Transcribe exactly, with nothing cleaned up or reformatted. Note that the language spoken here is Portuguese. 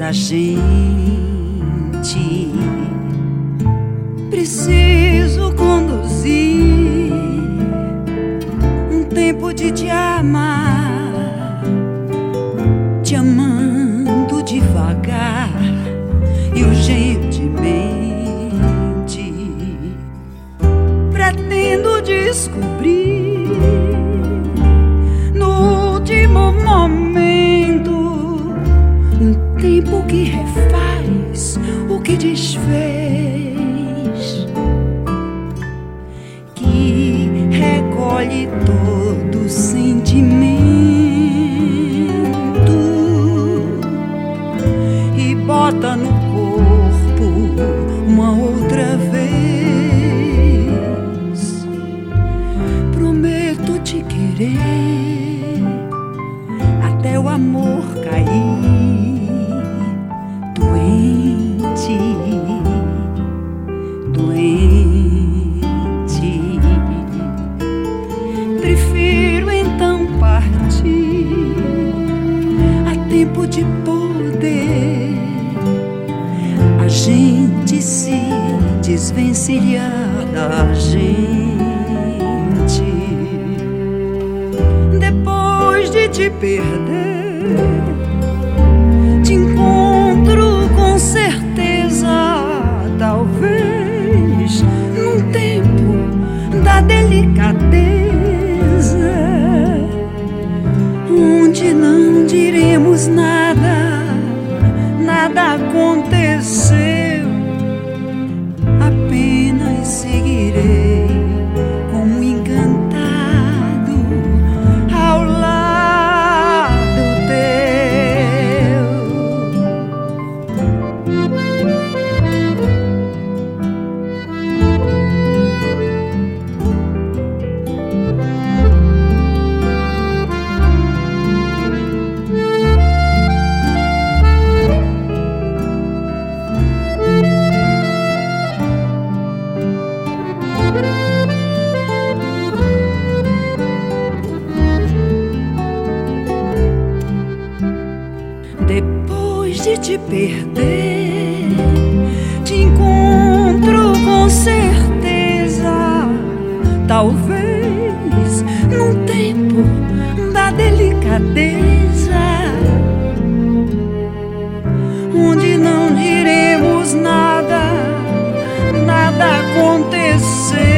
da gente. Preciso conduzir um tempo de te amar, te amando devagar e urgentemente. Pretendo descobrir no último momento um tempo que refaz o que desfez, que recolhe todo sentimento e bota no corpo uma outra vez. Prometo te querer até o amor cair, doente, doente. Prefiro então partir a tempo de poder a gente se desvencilhar da gente. Depois de te perder, te encontro com certeza, talvez num tempo da delicadeza, onde não diremos nada, nada aconteceu, apenas seguirei como encantado ao lado teu. Depois de te perder, te encontro com certeza, talvez num tempo da delicadeza, onde não diremos nada, nada aconteceu,